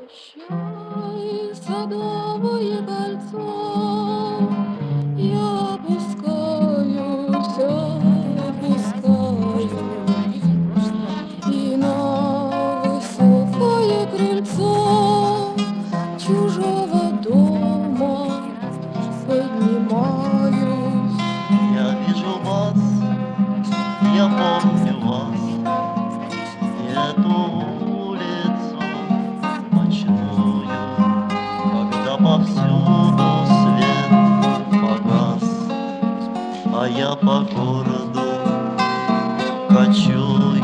Прощай, садовое кольцо, я опускаюсь, опускаюсь и на высокое крыльцо чужого дома поднимаюсь. Я вижу вас, я помню вас, эту улицу ночную, когда повсюду свет погас, а я по городу кочуюсь.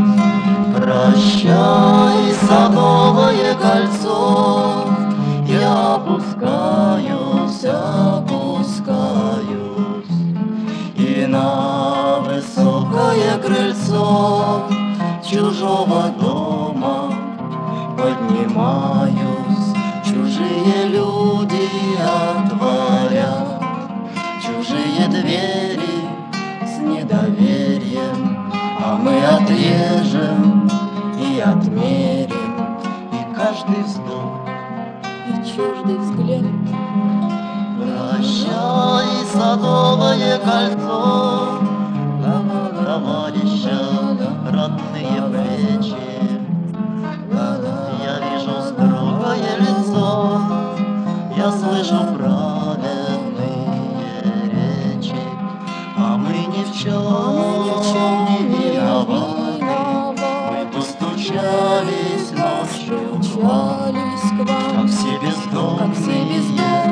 Прощай, садовое кольцо, я опускаюсь, опускаюсь и на высокое крыльцо чужого дома поднимаюсь. Чужие люди отворят чужие двери с недоверием, а мы отрежем и отмерим, и каждый вздох, И чуждый взгляд. прощай, садовое кольцо, товарища, родные плечи. Я вижу строгое лицо, я слышу праведные речи, а мы ни в чем не виноваты. Мы постучались ночью к вам, как все бездомные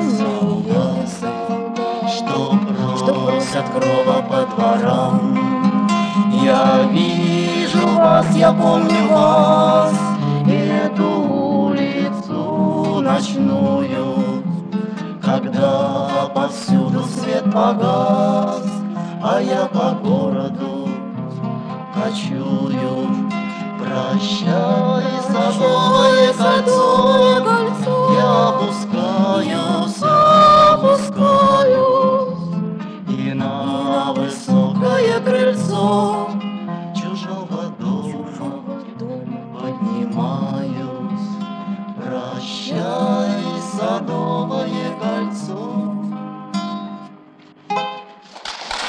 солдаты, что просят крова по дворам. Я вижу вас, я помню вас, эту улицу ночную, когда повсюду свет погас, а я по городу кочую. Прощай, садовое кольцо, я опускаюсь, опускаюсь и на высокое крыльцо чужого